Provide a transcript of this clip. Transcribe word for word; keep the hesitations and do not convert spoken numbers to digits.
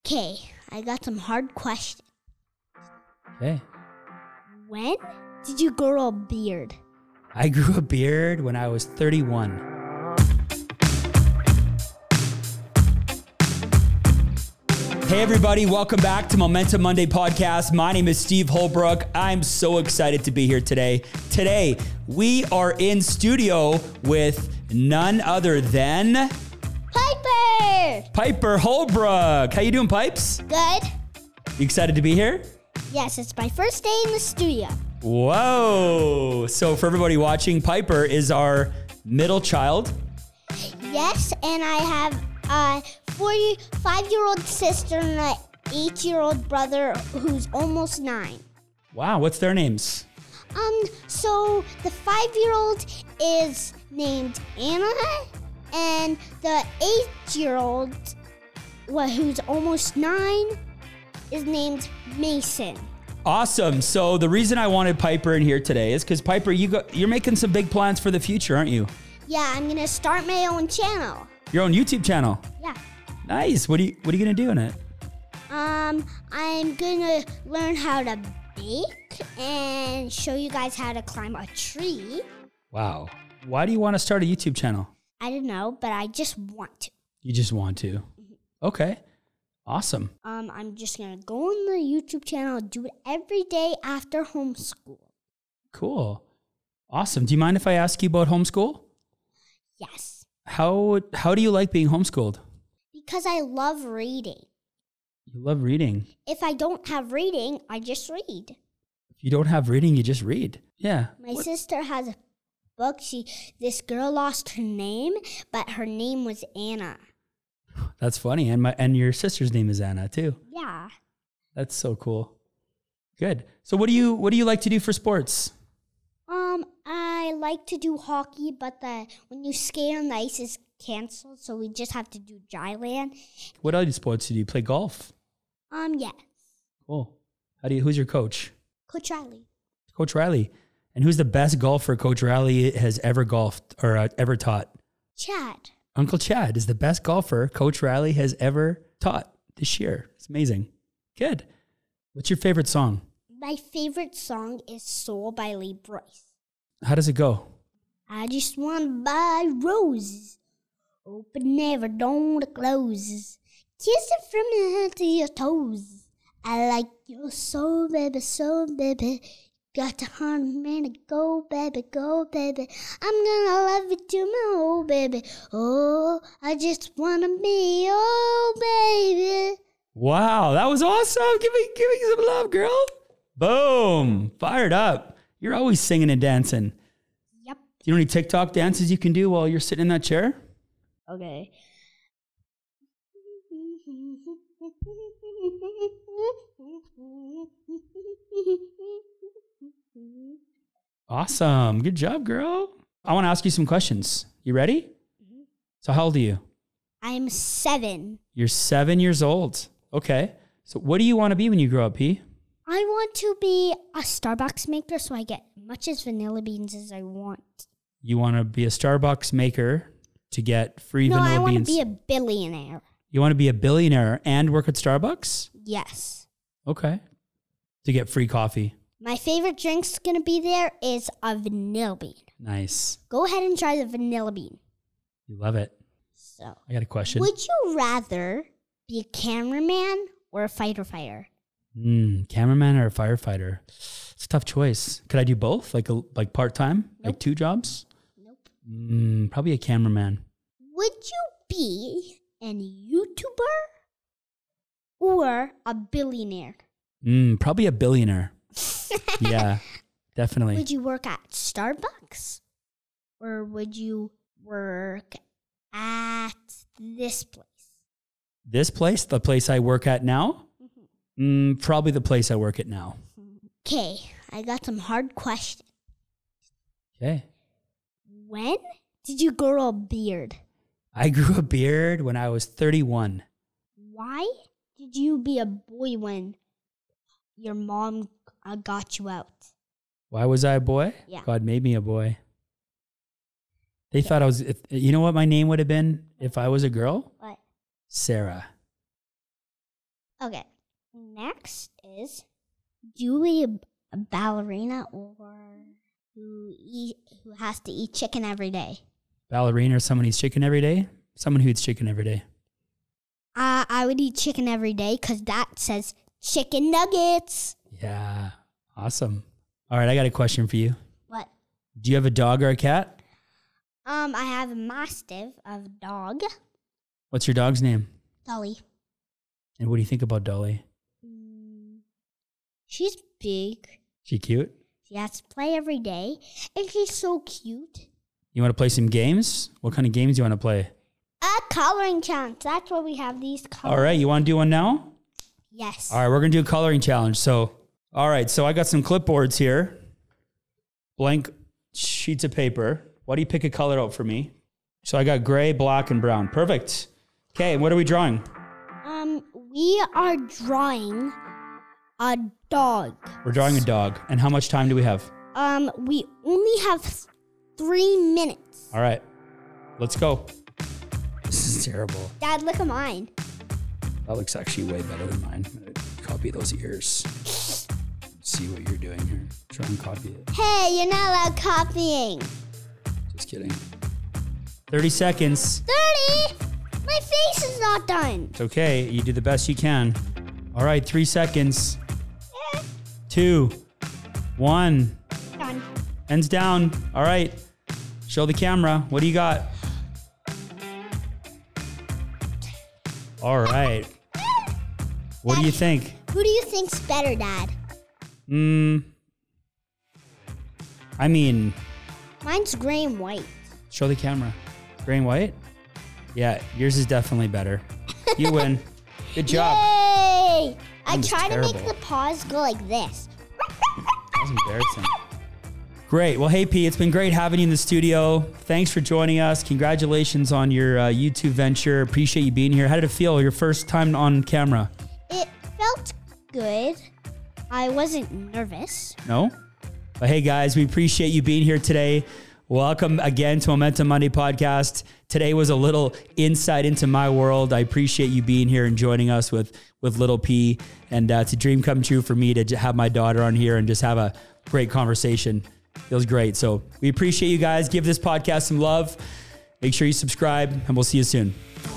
Okay, I got some hard questions. Okay. When did you grow a beard? I grew a beard when I was thirty-one. Hey everybody, welcome back to Momentum Monday podcast. My name is Steve Holbrook. I'm so excited to be here today. Today, we are in studio with none other than Piper! Piper Holbrook. How you doing, Pipes? Good. You excited to be here? Yes, it's my first day in the studio. Whoa. So for everybody watching, Piper is our middle child. Yes, and I have a forty-five-year-old sister and an eight-year-old brother who's almost nine. Wow, what's their names? Um, so the five-year-old is named Anna, and the eight-year-old, well, who's almost nine, is named Mason. Awesome. So the reason I wanted Piper in here today is because Piper, you go, you're making some big plans for the future, aren't you? Yeah, I'm gonna start my own channel. Your own YouTube channel. Yeah. Nice. What are you What are you gonna do in it? Um, I'm gonna learn how to bake and show you guys how to climb a tree. Wow. Why do you want to start a YouTube channel? I don't know, but I just want to. You just want to. Mm-hmm. Okay. Awesome. Um, I'm just gonna go on the YouTube channel, do it every day after homeschool. Cool. Awesome. Do you mind if I ask you about homeschool? Yes. How How do you like being homeschooled? Because I love reading. You love reading. If I don't have reading, I just read. If you don't have reading, you just read. Yeah. My What? sister has a book. She this girl lost her name, but her name was Anna. That's funny. And my and your sister's name is Anna too. Yeah. That's so cool. Good. So what do you what do you like to do for sports? Um, I like to do hockey, but the when you skate on the ice is canceled, so we just have to do dry land. What other sports do you do? You play golf? Um, yes. Cool. How do you who's your coach? Coach Riley. Coach Riley. And who's the best golfer Coach Riley has ever golfed or uh, ever taught? Chad. Uncle Chad is the best golfer Coach Riley has ever taught this year. It's amazing. Good. What's your favorite song? My favorite song is Soul by Lee Bryce. How does it go? I just want to buy roses, open never don't close, kiss it from your head to your toes. I like your soul, baby, soul, baby. Got a hundred minutes, go, baby, go, baby. I'm gonna love you to my whole baby. Oh, I just wanna be your baby. Wow, that was awesome. Give me, give me some love, girl. Boom. Fired up. You're always singing and dancing. Yep. Do you know any TikTok dances you can do while you're sitting in that chair? Okay. Awesome. Good job, girl. I want to ask you some questions. You ready? Mm-hmm. So how old are you? I'm seven. You're seven years old. Okay. So what do you want to be when you grow up, P? I want to be a Starbucks maker so I get much as vanilla beans as I want. You want to be a Starbucks maker to get free no, vanilla I want beans? to be a billionaire. You want to be a billionaire and work at Starbucks? Yes. Okay. To get free coffee. My favorite drink's going to be there is a vanilla bean. Nice. Go ahead and try the vanilla bean. You love it. So, I got a question. would you rather be a cameraman or a fighter fighter? Mm, cameraman or a firefighter? It's a tough choice. Could I do both? Like a like part-time? Nope. Like two jobs? Nope. Mm, probably a cameraman. Would you be an YouTuber or a billionaire? Mm, probably a billionaire. Yeah, definitely. Would you work at Starbucks or would you work at this place? This place, the place I work at now? Mm-hmm. Mm, probably the place I work at now. Okay, I got some hard questions. Okay. When did you grow a beard? I grew a beard when I was thirty-one. Why did you be a boy when your mom uh, got you out? Why was I a boy? Yeah. God made me a boy. They thought I was, if, you know what my name would have been if I was a girl? What? Sarah. Okay. Next is, do we a, a ballerina or who eat who has to eat chicken every day? Ballerina or someone who eats chicken every day? Someone who eats chicken every day. Uh, I would eat chicken every day because that says chicken nuggets. Yeah. Awesome. All right, I got a question for you. What? Do you have a dog or a cat? Um, I have a mastiff of a dog. What's your dog's name? Dolly. And what do you think about Dolly? Mm, she's big. She cute? She has to play every day, and she's so cute. You want to play some games? What kind of games do you want to play? A coloring challenge. That's what we have these colors. All right, you want to do one now? Yes. All right, we're going to do a coloring challenge. So, all right, so I got some clipboards here. Blank sheets of paper. Why do you pick a color out for me? So I got gray, black, and brown. Perfect. Okay, what are we drawing? Um, we are drawing a dog. We're drawing a dog. And how much time do we have? Um, we only have three minutes. All right, let's go. This is terrible. Dad, look at mine. That looks actually way better than mine. I'm going to copy those ears. See what you're doing here. Try and copy it. Hey, you're not allowed copying. Just kidding. thirty seconds. thirty? My face is not done. It's okay. You do the best you can. All right, three seconds. Eh. Two. One. Done. Ends down. All right. Show the camera. What do you got? All right. What do you think? Who do you think's better, Dad? Hmm. I mean, Mine's gray and white. show the camera. Gray and white? Yeah, yours is definitely better. You win. Good job. Yay! I was try to make terrible. the paws go like this. That was embarrassing. Great. Well, hey, P, it's been great having you in the studio. Thanks for joining us. Congratulations on your uh, YouTube venture. Appreciate you being here. How did it feel? Your first time on camera? It felt good. I wasn't nervous. No? But hey, guys, we appreciate you being here today. Welcome again to Momentum Monday podcast. Today was a little insight into my world. I appreciate you being here and joining us with, with little P. And uh, it's a dream come true for me to j- have my daughter on here and just have a great conversation. Feels great. So we appreciate you guys. Give this podcast some love. Make sure you subscribe, and we'll see you soon.